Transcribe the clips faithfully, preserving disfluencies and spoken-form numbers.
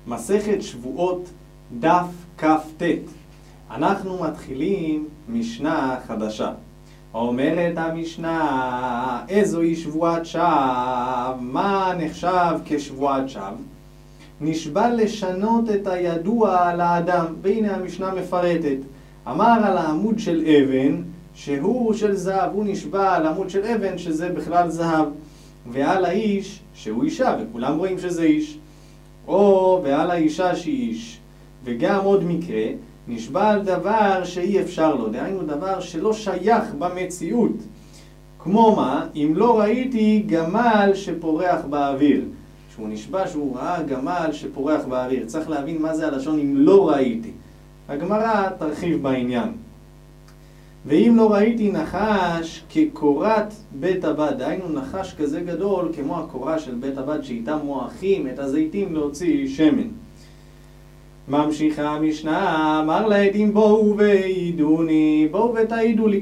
מסכת שבועות דף כ"ט. אנחנו מתחילים משנה חדשה. אומרת המשנה, איזוהי שבועת שווא? מה נחשב כשבועת שווא? נשבע לשנות את הידוע לאדם. והנה המשנה מפרטת. אמר על העמוד של אבן שהוא של זהב, הוא נשבע על העמוד של אבן שזה בכלל זהב, ועל האיש שהוא אישה וכולם רואים שזה איש, או ועל האישה שהיא איש. וגם עוד מקרה, נשבע על דבר שאי אפשר לו, דהיינו דבר שלא שייך במציאות. כמו מה? אם לא ראיתי גמל שפורח באוויר. שהוא נשבע שהוא ראה גמל שפורח באוויר. צריך להבין מה זה הלשון אם לא ראיתי. הגמרא תרחיב בעניין. ואם לא ראיתי נחש כקורת בית הבד, דהיינו נחש כזה גדול כמו הקורה של בית הבד שאיתם מועכים את הזיתים להוציא שמן. ממשיכה המשנה, אמר לעדים בואו ועידוני, בואו ותעידו לי.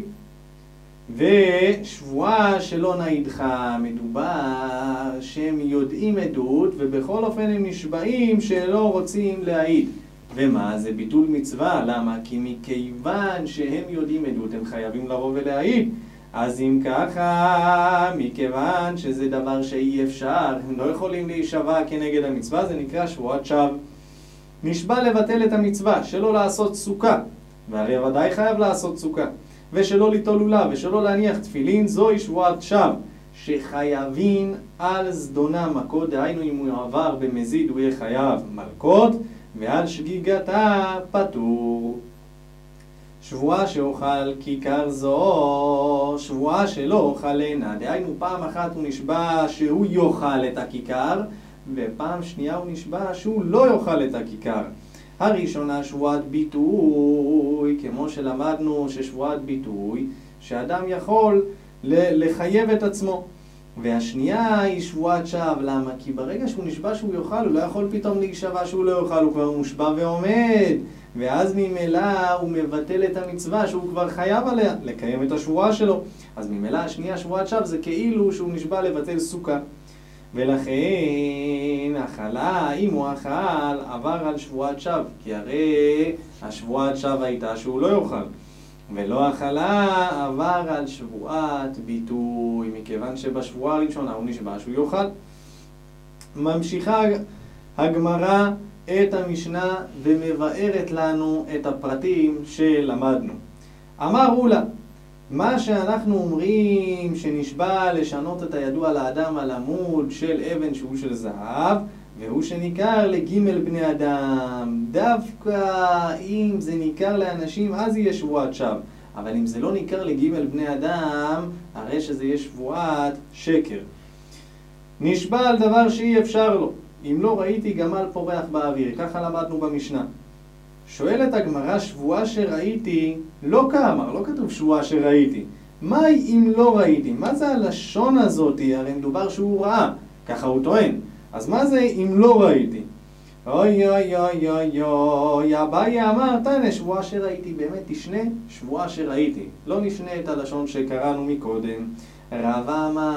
ושבועה שלא נעידך, מדובר שהם יודעים עדות ובכל אופן הם נשבעים שלא רוצים להעיד. ומה? זה ביטול מצווה. למה? כי מכיוון שהם יודעים עדות הם חייבים לבוא ולהעיד. אז אם ככה, מכיוון שזה דבר שאי אפשר, הם לא יכולים להישבע כנגד המצווה, זה נקרא שבועת שווא. נשבע לבטל את המצווה, שלא לעשות סוכה, והרי ודאי חייב לעשות סוכה, ושלא ליטול לולב, ושלא להניח תפילין, זוהי שבועת שווא, שחייבים על זדונה מכות, דהיינו אם הוא עבר במזיד הוא יהיה חייב מלכות, ועל שגיגתה פטור. שבועה שאוכל כיכר זו, שבועה שלא אוכל אינה, דהיינו פעם אחת הוא נשבע שהוא יאכל את הכיכר, ופעם שנייה הוא נשבע שהוא לא יאכל את הכיכר. הראשונה שבועת ביטוי, כמו שלמדנו ששבועת ביטוי, שאדם יכול לחייב את עצמו. והשנייה היא שבועת שווא. למה? כי ברגע שהוא נשבע שהוא יאכל, הוא לא יכול פתאום להישבע שהוא לא יאכל, הוא כבר מושבע ועומד. ואז ממילא הוא מבטל את המצווה שהוא כבר חייב עליה, לקיים את השבועה שלו. אז ממילא השנייה שבועת שווא זה כאילו שהוא נשבע לבטל סוכה. ולכן אכלה, אם הוא אכל, עבר על שבועת שווא, כי הרי השבועת שווא הייתה שהוא לא יאכל. ולא אכלה, עבר על שבועת ביטוי, מכיוון שבשבועה הראשונה הוא נשבע שהוא יאכל. ממשיכה הגמרא את המשנה ומבארת לנו את הפרטים שלמדנו. אמרו לה, מה שאנחנו אומרים שנשבע לשנות את הידוע לאדם על עמוד של אבן שהוא של זהב, והוא שניכר לגימל בני אדם. דווקא אם זה ניכר לאנשים אז יהיה שבועת שווא, אבל אם זה לא ניכר לגימל בני אדם הרי שזה יהיה שבועת שקר. נשבע על דבר שאי אפשר לו, אם לא ראיתי גמל פורח באוויר, ככה למדנו במשנה. שואלת הגמרא, שבועה שראיתי לא כאמר, לא כתוב שבועה שראיתי. מה אם לא ראיתי? מה זה הלשון הזאת? הרי מדובר שהוא ראה, ככה הוא טוען. אז מה זה אם לא ראיתי? אוי אוי אוי אוי אוי, אביי אמר תנא שבועה שראיתי, באמת תשנה שבועה שראיתי, לא נשנה את הלשון שקראנו מקודם. רב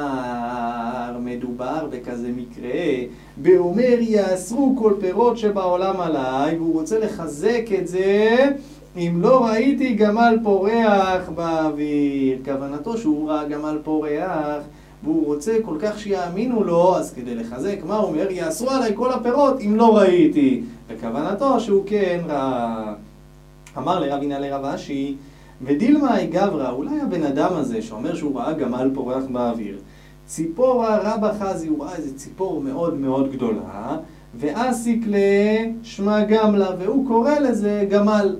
אמר, מדובר בכזה מקרה, באומר יאסרו כל פירות שבעולם עליי, והוא רוצה לחזק את זה, אם לא ראיתי גמל פורח באוויר. כוונתו שהוא ראה גמל פורח, והוא רוצה כל כך שיאמינו לו, אז כדי לחזק, מה הוא אומר? יאסרו עליי כל הפירות אם לא ראיתי. וכוונתו שהוא כן ראה. אמר לרבינה לרב אשי, ודילמה גברא, אולי הבן אדם הזה שאומר שהוא ראה גמל פורח באוויר, ציפורה רבא חזי, הוא ראה איזה ציפור מאוד מאוד גדולה, ואסיק לשמה גמלה, והוא קורא לזה גמל.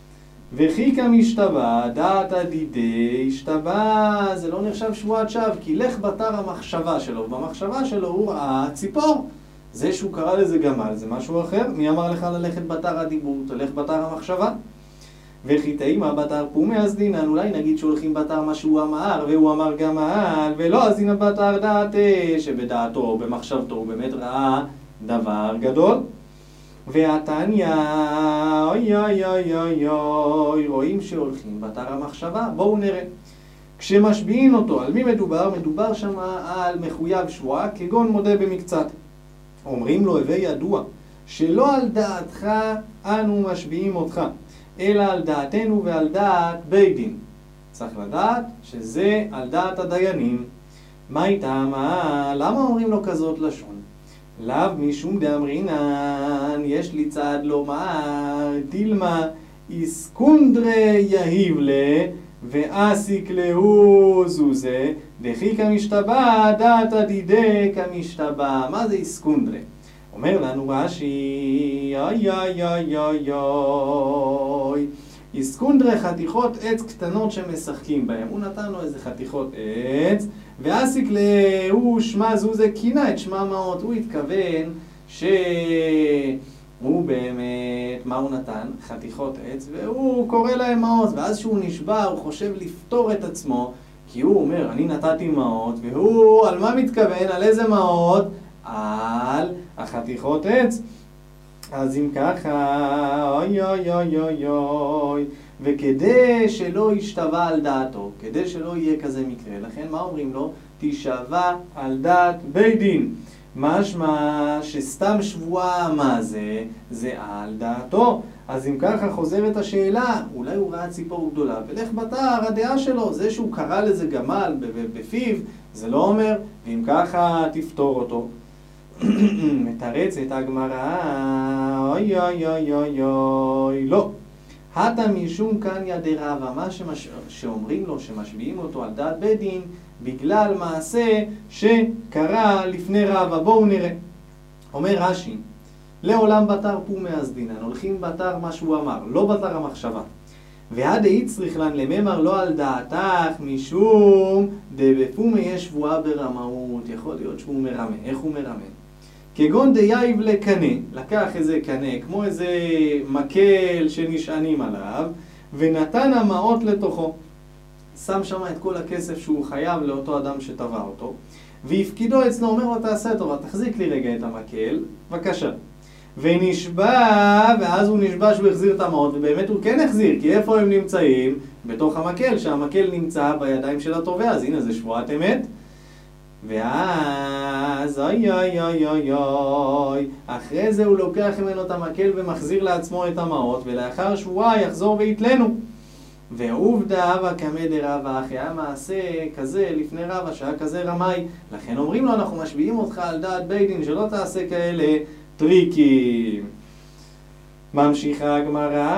וחיכה משתבע, דעת הדידי, השתבע, זה לא נחשב שבועת שווא, כי לך בתר המחשבה שלו, במחשבה שלו הוא ראה ציפור. זה שהוא קרא לזה גמל, זה משהו אחר. מי אמר לך ללכת בתר הדיבור? תלך בתר המחשבה. וחיתאימה בתר פומי אז דינן, אולי נגיד שהולכים בתר מה שהוא אמר, והוא אמר גמל, ולא אז דינן בתר דעתה, שבדעתו, במחשבתו, הוא באמת ראה דבר גדול. והתניא, אוי אוי אוי אוי אוי, רואים שהולכים בתר המחשבה. בואו נראה. כשמשביעים אותו, על מי מדובר? מדובר שם על מחויב שבועה, כגון מודה במקצת. אומרים לו, הווה ידוע, שלא על דעתך אנו משביעים אותך, אלא על דעתנו ועל דעת בית דין. צריך לדעת שזה על דעת הדיינים. מה איתם? למה אומרים לו כזאת לשון? לאו משום דאמרינן, יש לי צעד לומר, דילמה איסקונדרי יהיב לה, ואסיק להו זוזה, דחי כמשתבע, דעת עדידי כמשתבע. מה זה איסקונדרי? אומר לנו רש"י, אוי אוי אוי אוי אוי, איסקונדרי חתיכות עץ קטנות שמשחקים בהם. הוא נתן לו איזה חתיכות עץ, ואסיק להו שמה זוזה, קינה את שמה מעות. הוא התכוון שהוא באמת, מה הוא נתן? חתיכות עץ, והוא קורא להם מעות, ואז שהוא נשבע הוא חושב לפתור את עצמו, כי הוא אומר אני נתתי מעות, והוא על מה מתכוון? על איזה מעות? על החתיכות עץ. אז אם ככה, אוי אוי אוי אוי אוי, וכדי שלא ישתבע על דעתו, כדי שלא יהיה כזה מקרה, לכן מה אומרים לו? תשבע על דעת בית דין. משמע שסתם שבועה, מה זה? זה על דעתו. אז אם ככה חוזרת השאלה, אולי הוא ראה ציפור גדולה, ולך בתר הדעה שלו, זה שהוא קרא לזה גמל בפיו, זה לא אומר, ואם ככה תפתור אותו. מתרצת הגמרא, אוי אוי אוי אוי אוי, לא. הטה משום כאן ידי רבא, מה שמש... שאומרים לו, שמשביעים אותו על דעת בית דין, בגלל מעשה שקרה לפני רבא. בואו נראה. אומר רש"י, לעולם בתר פומי אסדינן, הולכים בתר מה שהוא אמר, לא בתר המחשבה. והדאי צריך לן לממר לא על דעתך, משום דבפומי יש שבועה ברמאות. יכול להיות שהוא מרמה. איך הוא מרמה? כגון דייב לקנה, לקח איזה קנה, כמו איזה מקל שנשענים עליו, ונתן המעות לתוכו. שם שם את כל הכסף שהוא חייב לאותו אדם שטבע אותו, והפקידו אצלו, אומר לו תעשה טובה, תחזיק לי רגע את המקל, בבקשה. ונשבע, ואז הוא נשבע שהוא החזיר את המעות, ובאמת הוא כן החזיר, כי איפה הם נמצאים? בתוך המקל, שהמקל נמצא בידיים של התובע, אז הנה זה שבועת אמת. ואז אוי אוי אוי אוי אוי, אחרי זה הוא לוקח ממנו את המקל ומחזיר לעצמו את המעות, ולאחר שבועה יחזור ויתלנו. ועובדה וקמא דרבא, אחי, היה מעשה כזה לפני רבא שהיה כזה רמאי, לכן אומרים לו אנחנו משביעים אותך על דעת בית דין שלא תעשה כאלה טריקים. ממשיכה הגמרא,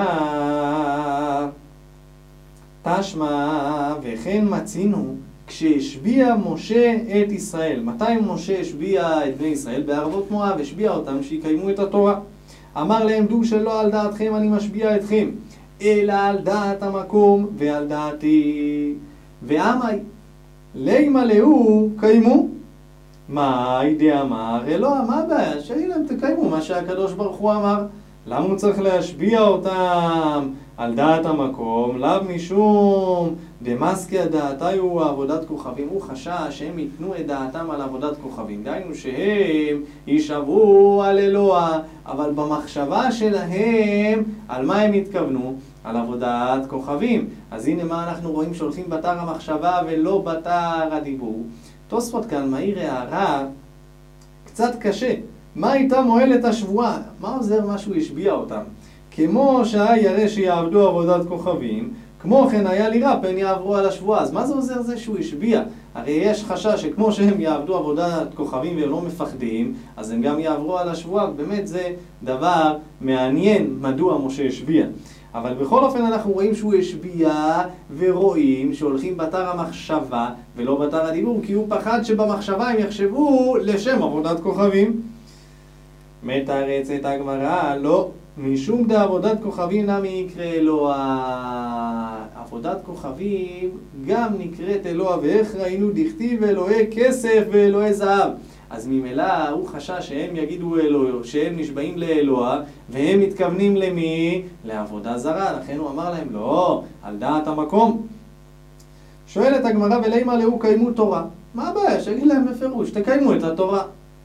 תשמע וכן מצינו כשהשביע משה את ישראל. מתי משה השביע את בני ישראל? בערבות מואב, השביע אותם שיקיימו את התורה. אמר להם דעו שלא על דעתכם אני משביע אתכם, אלא על דעת המקום ועל דעתי. ועמי לימה להו קיימו. מה הידי אמר? אלוה, מה הבעיה? שהנה תקיימו מה שהקדוש ברוך הוא אמר. למה הוא צריך להשביע אותם על דעת המקום? לאו משום דמסקי הדעתי הוא עבודת כוכבים. הוא חשש שהם ייתנו את דעתם על עבודת כוכבים, דיינו שהם יישברו על אלוה, אבל במחשבה שלהם על מה הם התכוונו? על עבודת כוכבים. אז הנה מה אנחנו רואים, שהולכים בתר המחשבה ולא בתר הדיבור. תוספות כאן מעיר הערה קצת קשה. מה הייתה מועלת השבועה? מה עוזר מה שהוא השביע אותם? כמו שהיה ירא שיעבדו עבודת כוכבים, כמו כן היה לירא פן יעברו על השבועה. אז מה זה עוזר זה שהוא השביע? הרי יש חשש שכמו שהם יעבדו עבודת כוכבים והם לא מפחדים, אז הם גם יעברו על השבועה. באמת זה דבר מעניין מדוע משה השביע. אבל בכל אופן אנחנו רואים שהוא השביע, ורואים שהולכים בתר המחשבה ולא בתר הדיבור, כי הוא פחד שבמחשבה הם יחשבו לשם עבודת כוכבים. מתרצת הגמרא, לא, משום דעבודת כוכבים נמי יקרא אלוה. עבודת כוכבים גם נקראת אלוה, ואיך ראינו דכתיב אלוהי כסף ואלוהי זהב. אז ממילא הוא חשש שהם יגידו אלוה, שהם נשבעים לאלוה, והם מתכוונים למי? לעבודה זרה. לכן הוא אמר להם לא, על דעת המקום. שואלת הגמרא, ולימה להו קיימו תורה. מה הבעיה? שיגיד להם בפירוש, תקיימו את התורה.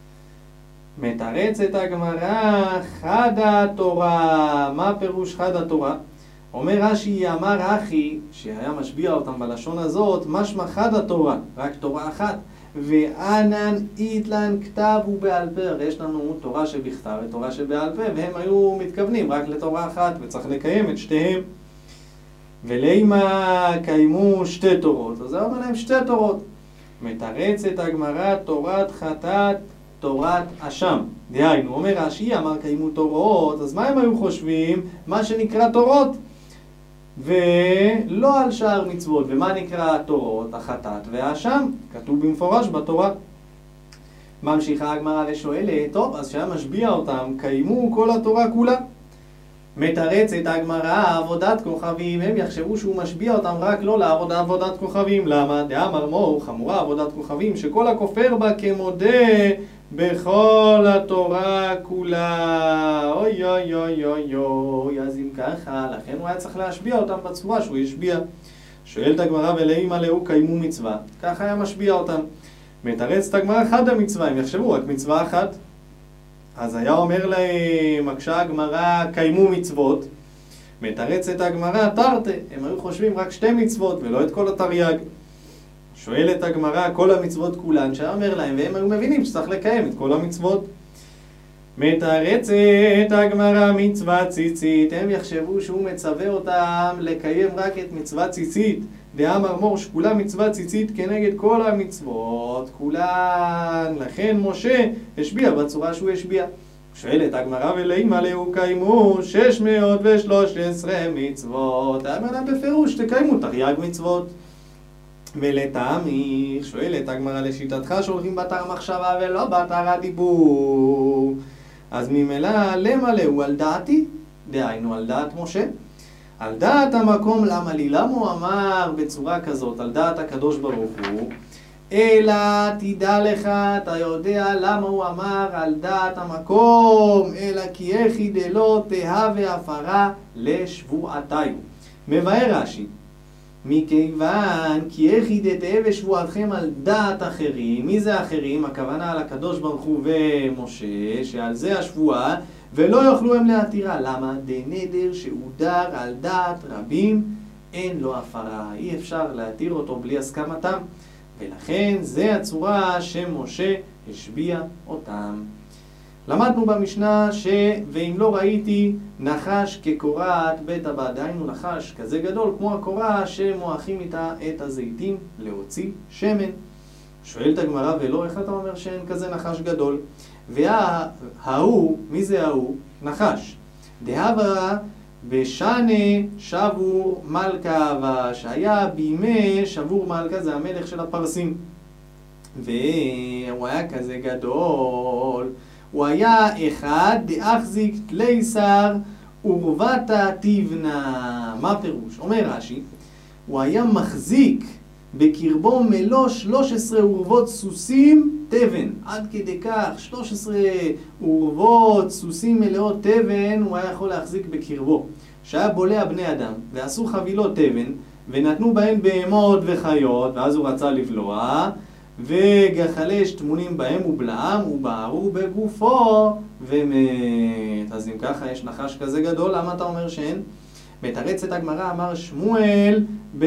מתרצת הגמרא, חד התורה. מה פירוש חד התורה? אומר רש"י, אמר אחי, שהיה משביע אותם בלשון הזאת, משמע חד התורה, רק תורה אחת. ואנן איתלן כתב ובעל פה. הרי יש לנו תורה שבכתב ותורה שבעל פה, והם היו מתכוונים רק לתורה אחת, וצריך לקיים את שתיהם. ולימה קיימו שתי תורות, אז זה אומר להם שתי תורות. מתרצת הגמרא תורת חטאת, תורת אשם. דהיינו, אומר רש"י, אמר קיימו תורות, אז מה הם היו חושבים? מה שנקרא תורות, ולא על שאר מצוות. ומה נקרא תורות? החטאת והאשם, כתוב במפורש בתורה. ממשיכה הגמרא ושואלת, טוב, אז שהיה משביע אותם, קיימו כל התורה כולה. מתרצת הגמרא עבודת כוכבים, הם יחשבו שהוא משביע אותם רק לא לעבוד עבודת כוכבים. למה? דאמר מור, חמורה עבודת כוכבים, שכל הכופר בה כמודה בכל התורה כולה. אוי אוי אוי אוי אוי, אז אם ככה, לכן הוא היה צריך להשביע אותם בצורה שהוא ישביע. שואלת הגמרא ולאמא לאו קיימו מצווה, ככה היה משביע אותם. מתרצת הגמרא חד המצווה, הם יחשבו רק מצווה אחת. אז היה אומר להם, מקשה הגמרא קיימו מצוות, מתרצת הגמרא תרתי, הם היו חושבים רק שתי מצוות ולא את כל התרי"ג. שואלת הגמרא כל המצוות כולן, שהיה אומר להם, והם היו מבינים שצריך לקיים את כל המצוות. מתרצת הגמרא מצווה ציצית, הם יחשבו שהוא מצווה אותם לקיים רק את מצווה ציצית. דאמר מור שכולה מצווה ציצית כנגד כל המצוות כולן, לכן משה השביע בצורה שהוא השביע. שואלת הגמרא ולאמא לאו קיימו שש מאות ושלוש עשרה מצוות, אמר להם בפירוש תקיימו תרי"ג מצוות. ולטעמי, שואלת הגמרא לשיטתך שהולכים בתר מחשבה ולא בתר הדיבור, אז ממילא למה לאו על דעתי, דהיינו על דעת משה, על דעת המקום. למה לי? למה הוא אמר בצורה כזאת על דעת הקדוש ברוך הוא? אלא תדע לך, אתה יודע למה הוא אמר על דעת המקום, אלא כי איך דלא תהווה הפרה לשבועתיו. מבאר רש"י, מכיוון כי איך תהווה שבועתכם על דעת אחרים. מי זה אחרים? הכוונה על הקדוש ברוך הוא ומשה, שעל זה השבועה, ולא יוכלו הם להתירה. למה? דנדר שהודר על דעת רבים אין לו הפרה, אי אפשר להתיר אותו בלי הסכמתם, ולכן זה הצורה שמשה השביע אותם. למדנו במשנה ש ואם לא ראיתי נחש כקורעת בית הבד, דהיינו נחש כזה גדול כמו הקורה שמועכים איתה את הזיתים להוציא שמן. שואלת הגמרא ולא, איך אתה אומר שאין כזה נחש גדול? וההוא, מי זה ההוא? נחש. דהבה בשנה שבור מלכה, ושהיה בימי שבור מלכה, זה המלך של הפרסים, והוא היה כזה גדול. הוא היה אחד דאחזיק תליסר ורבתה תבנה. מה פירוש? אומר רש"י, הוא היה מחזיק בקרבו מלוא שלוש עשרה אורבות סוסים תבן, עד כדי כך שלוש עשרה אורבות סוסים מלאות תבן הוא היה יכול להחזיק בקרבו, שהיה בולע בני אדם ועשו חבילות תבן ונתנו בהן בהמות וחיות, ואז הוא רצה לבלוע, וגחלי שטמונים בהם ובלעם ובערו בגופו ומת. אז אם ככה יש נחש כזה גדול, למה אתה אומר שאין? מתרצת הגמרא אמר שמואל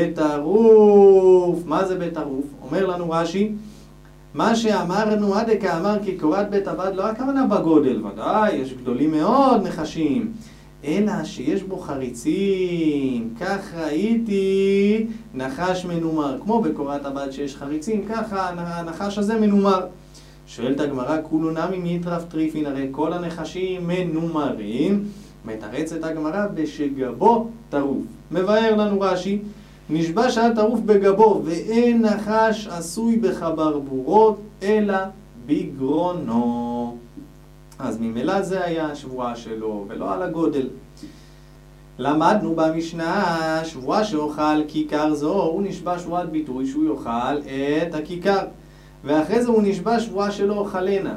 בטרוף. מה זה בטרוף? אומר לנו רש"י, מה שאמרנו עד כאמר כי קורת בית הבד, לא הכוונה בגודל, ודאי יש גדולים מאוד נחשים, אלא שיש בו חריצים. כך ראיתי נחש מנומר, כמו בקורת הבד שיש חריצים, ככה הנחש הזה מנומר. שואלת הגמרא כולו נמי מיטרף טריפין, הרי כל הנחשים מנומרים. מתרצת הגמרא בשגבו טרוף. מבאר לנו רש"י, נשבע שהיה טרוף בגבו ואין נחש עשוי בחברבורות אלא בגרונו. אז ממילא זה היה השבועה שלו ולא על הגודל. למדנו במשנה שבועה שאוכל כיכר זו, הוא נשבע שבועת ביטוי שהוא יאכל את הכיכר, ואחרי זה הוא נשבע שבועה שלא אוכלנה,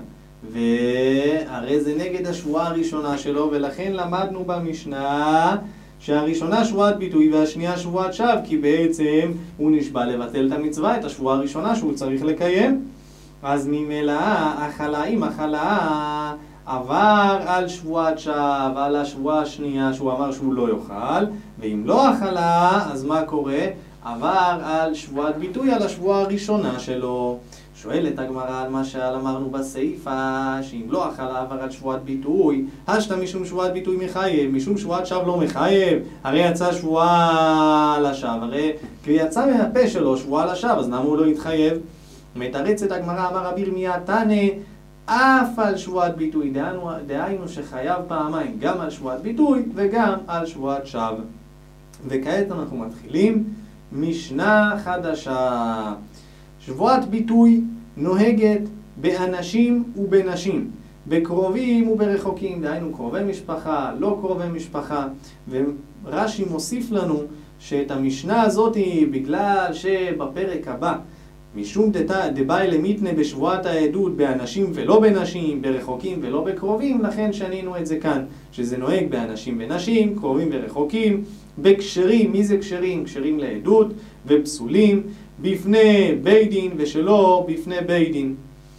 והרי זה נגד השבועה הראשונה שלו, ולכן למדנו במשנה שהראשונה שבועת ביטוי והשנייה שבועת שווא, כי בעצם הוא נשבע לבטל את המצווה, את השבועה הראשונה שהוא צריך לקיים. אז ממילא אכלה, אם אכלה עבר על שבועת שווא, על השבועה השנייה שהוא אמר שהוא לא יאכל, ואם לא אכלה, אז מה קורה? עבר על שבועת ביטוי, על השבועה הראשונה שלו. שואלת הגמרא על מה שעל אמרנו בסעיפה, שאם לא אכל העבר על שבועת ביטוי, השתא משום שבועת ביטוי מחייב, משום שבועת שווא לא מחייב, הרי יצא שבועה לשווא, הרי כי יצא מהפה שלו שבועה לשווא, אז למה הוא לא יתחייב? מתרצת הגמרא, אמר רבי ירמיה תנא, אף על שבועת ביטוי, דהיינו, דהיינו שחייב פעמיים, גם על שבועת ביטוי וגם על שבועת שווא. וכעת אנחנו מתחילים משנה חדשה. שבועת ביטוי נוהגת באנשים ובנשים, בקרובים וברחוקים, דהיינו קרובי משפחה, לא קרובי משפחה. ורש"י מוסיף לנו שאת המשנה הזאת היא בגלל שבפרק הבא משום דבאי למיתנה בשבועת העדות באנשים ולא בנשים, ברחוקים ולא בקרובים, לכן שנינו את זה כאן, שזה נוהג באנשים ונשים, קרובים ורחוקים, בקשרים. מי זה קשרים? קשרים לעדות, ופסולים בפני בית דין ושלא בפני בית דין.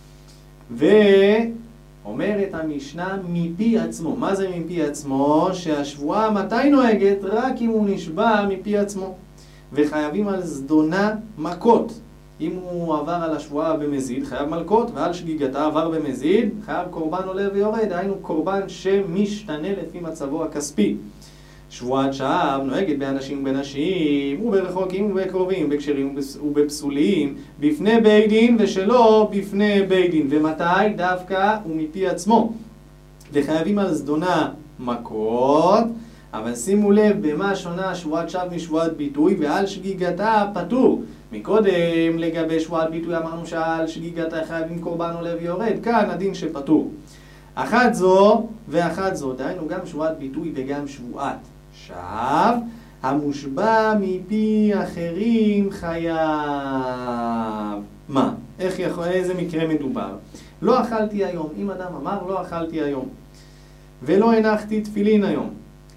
ואומרת המשנה מפי עצמו. מה זה מפי עצמו? שהשבועה מתי נוהגת? רק אם הוא נשבע מפי עצמו. וחייבים על זדונה מכות. אם הוא עבר על השבועה במזיד, חייב מלקות, ועל שגיגתה עבר במזיד, חייב קורבן עולה ויורד, דהיינו קורבן שמשתנה לפי מצבו הכספי. שבועת שווא נוהגת באנשים ובנשים, וברחוקים ובקרובים, בקשרים ובפסולים, בפני בית דין ושלא בפני בית דין. ומתי? דווקא ומפי עצמו. וחייבים על זדונה מכות, אבל שימו לב במה שונה שבועת שווא משבועת ביטוי, ועל שגיגתה פטור. מקודם לגבי שבועת ביטוי אמרנו שעל שגיגתה חייבים קורבן עולה ויורד, כאן הדין שפטור. אחת זו ואחת זו, דהיינו גם שבועת ביטוי וגם שבועת שווא, המושבע מפי אחרים חייב. מה? איך יכול, איזה מקרה מדובר? לא אכלתי היום. אם אדם אמר לא אכלתי היום ולא הנחתי תפילין היום,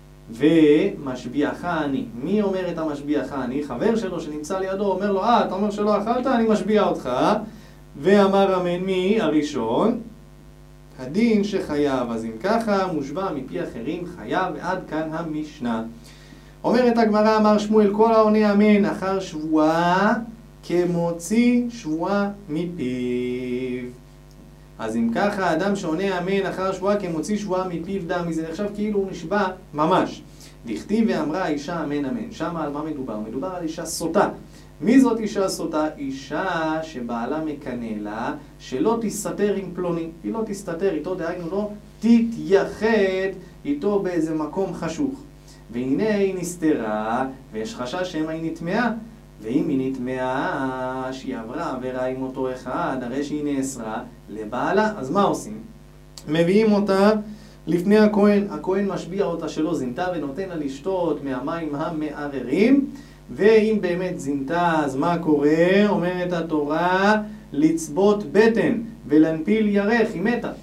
ומשביעך אני. מי אומר את המשביעך אני? חבר שלו שנמצא לידו אומר לו, אה, אתה אומר שלא אכלת, אני משביע אותך. ואמר אמן. מי? הראשון. הדין שחייב. אז אם ככה, מושבע מפי אחרים חייב. ועד כאן המשנה. אומרת הגמרא, אמר שמואל, כל העונה אמן אחר שבועה כמוציא שבועה מפיו. אז אם ככה, אדם שעונה אמן אחר שבועה כמוציא שבועה מפיו דמי, זה נחשב כאילו הוא נשבע ממש. דכתיב ואמרה אישה אמן אמן. שם על מה מדובר? מדובר על אישה סוטה. מי זאת אישה סוטה? אישה שבעלה מקנא לה שלא תסתתר עם פלוני. היא לא תסתתר איתו, דהיינו לא תתייחד איתו באיזה מקום חשוך. והנה היא נסתרה, ויש חשש שמא היא נטמעה. ואם היא נטמעה שהיא עברה עבירה עם אותו אחד, הרי שהיא נאסרה לבעלה, אז מה עושים? מביאים אותה לפני הכהן, הכהן משביע אותה שלא זינתה ונותן לה לשתות מהמים המערערים, ואם באמת זינתה, אז מה קורה? אומרת התורה, לצבות בטן ולנפיל ירך, היא מתה.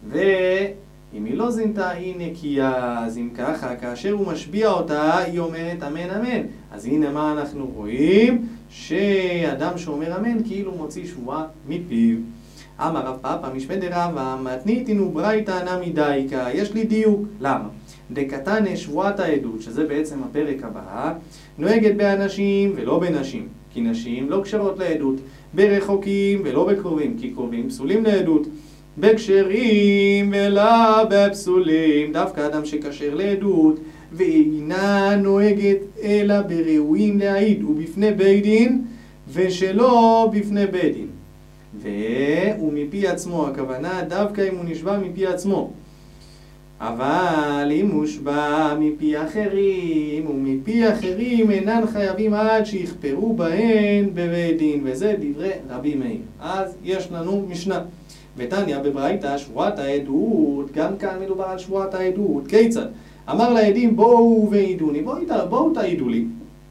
ואם היא לא זינתה, היא נקייה. אז אם ככה, כאשר הוא משביע אותה, היא אומרת אמן אמן. אז הנה מה אנחנו רואים? שאדם שאומר אמן כאילו מוציא שבועה מפיו. אמר רב פאפא משמי דרבא מתניתין וברייתא נמי דייקה. יש לי דיוק. למה? דקתנא שבועת העדות, שזה בעצם הפרק הבא, נוהגת באנשים ולא בנשים, כי נשים לא קשרות לעדות, ברחוקים ולא בקרובים, כי קרובים פסולים לעדות, בקשרים ולא בפסולים, דווקא אדם שקשר לעדות, ואינה נוהגת אלא בראויים להעיד ובפני בית דין ושלא בפני בית דין. והוא מפי עצמו, הכוונה דווקא אם הוא נשבע מפי עצמו. אבל אם מושבע מפי אחרים ומפי אחרים אינן חייבים עד שיכפרו בהן בבית דין, וזה דברי רבי מאיר. אז יש לנו משנה. ותניא בברייתא שבועת העדות, גם כאן מדובר על שבועת העדות. כיצד? אמר לעדים בואו ועידוני, בואו, בואו תעידו לי.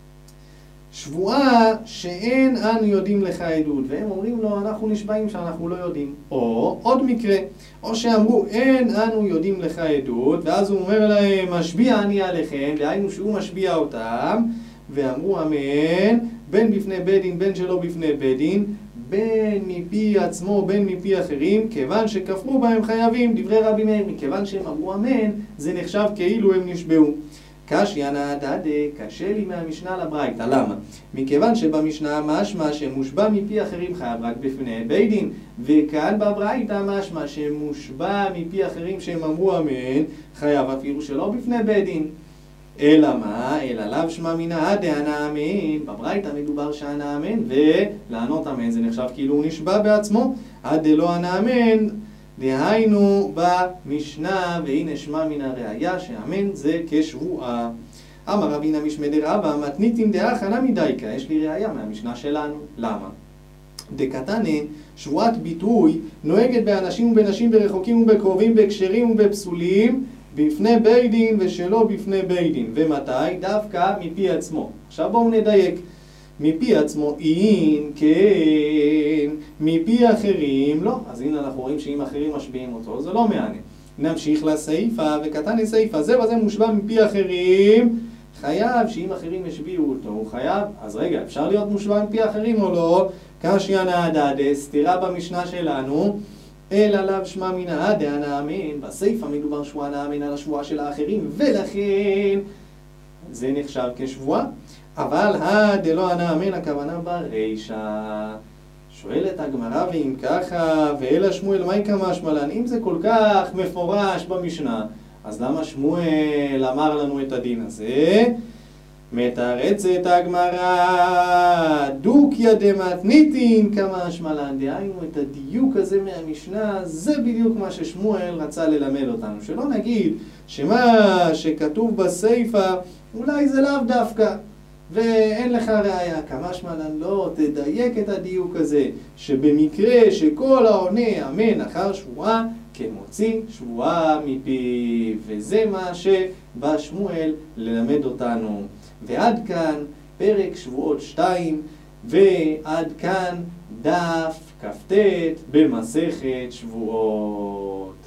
שבועה שאין אנו יודעים לך עדות, והם אומרים לו אנחנו נשבעים שאנחנו לא יודעים. או עוד מקרה, או שאמרו אין אנו יודעים לך עדות, ואז הוא אומר להם משביע אני עליכם, דהיינו שהוא משביע אותם, ואמרו אמן, בין בפני בית דין בין שלא בפני בית דין, בין מפי עצמו בין מפי אחרים, כיוון שכפרו בהם חייבים. דברי רבי מאיר, מכיוון שהם אמרו אמן, זה נחשב כאילו הם נשבעו. קשיא נא דדי, קשה לי מהמשנה לברייתא. למה? מכיוון שבמשנה משמע שמושבע מפי אחרים חייב רק בפני בית דין, וכאן בברייתא משמע שמושבע מפי אחרים שהם אמרו אמן, חייב אפילו שלא בפני בית דין. אלא מה? אלא לאו שמע מינא דאנה אמן. בברייתא מדובר שענה אמן, ולענות אמן זה נחשב כאילו הוא נשבע בעצמו. עד דלא ענה אמן, דהיינו במשנה, והנה שמע מן הראיה שאמן זה כשבועה. אמר רבינא משמי דרבא מתניתין דאחא נמי דייקה. יש לי ראיה מהמשנה שלנו. למה? דקתנא שבועת ביטוי נוהגת באנשים ובנשים, ברחוקים ובקרובים, בכשרים ובפסולים, בפני בית דין ושלא בפני בית דין. ומתי? דווקא מפי עצמו. עכשיו בואו נדייק. מפי עצמו אין, כן, מפי אחרים לא. אז הנה אנחנו רואים שאם אחרים משביעים אותו זה לא מענה. נמשיך לסעיפה, וקטני סעיפה, זה וזה מושבע מפי אחרים, חייב שאם אחרים השביעו אותו הוא חייב. אז רגע, אפשר להיות מושבע מפי אחרים או לא? קשיא נא דדי, סתירה במשנה שלנו, אלא לאו שמע מינא דאנה אמן. בסעיפה מדובר שבועה נא אמן על השבועה של האחרים, ולכן זה נחשב כשבועה. אבל הדלא ענה אמן הכוונה ברישא. שואלת הגמרא, ואם ככה, ואלא שמואל מהי כמשמע לן? אם זה כל כך מפורש במשנה, אז למה שמואל אמר לנו את הדין הזה? מתרצת הגמרא, דוקיא דמתניתין כמשמע לן. דהיינו את הדיוק הזה מהמשנה, זה בדיוק מה ששמואל רצה ללמד אותנו. שלא נגיד שמה שכתוב בסעיפה אולי זה לאו דווקא ואין לך ראיה. כמשמע לן לא, תדייק את הדיוק הזה, שבמקרה שכל העונה אמן אחר שבועה כמוציא שבועה מפי, וזה מה שבא שמואל ללמד אותנו. ועד כאן פרק שבועות שתיים, ועד כאן דף כ"ט במסכת שבועות.